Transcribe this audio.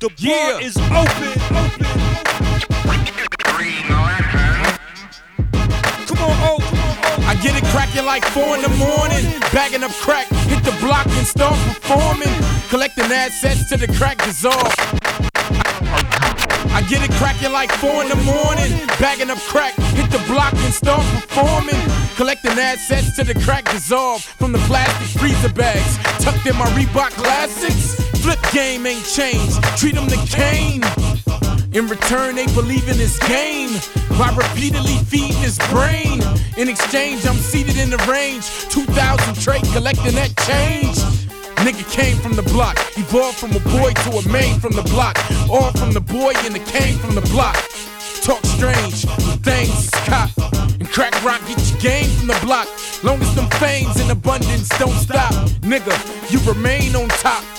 The bar is open. Come on, oh. I get it crackin' like 4 in the morning. Bagging up crack, hit the block and start performing. Collecting assets till the crack dissolve. I get it crackin' like 4 in the morning. Bagging up crack, hit the block and start performing. Collecting assets till the crack dissolve. From the plastic freezer bags, tucked in my Reebok classics. Flip game ain't changed, treat them to Kane. In return, they believe in his game by repeatedly feeding his brain. In exchange, I'm seated in the range. 2,000 trade, collecting that change. Nigga came from the block, evolved from a boy to a main from the block. All from the boy and the came from the block. Talk strange, but things is cop. And crack rock, get your game from the block. Long as them fames in abundance don't stop, nigga, you remain on top.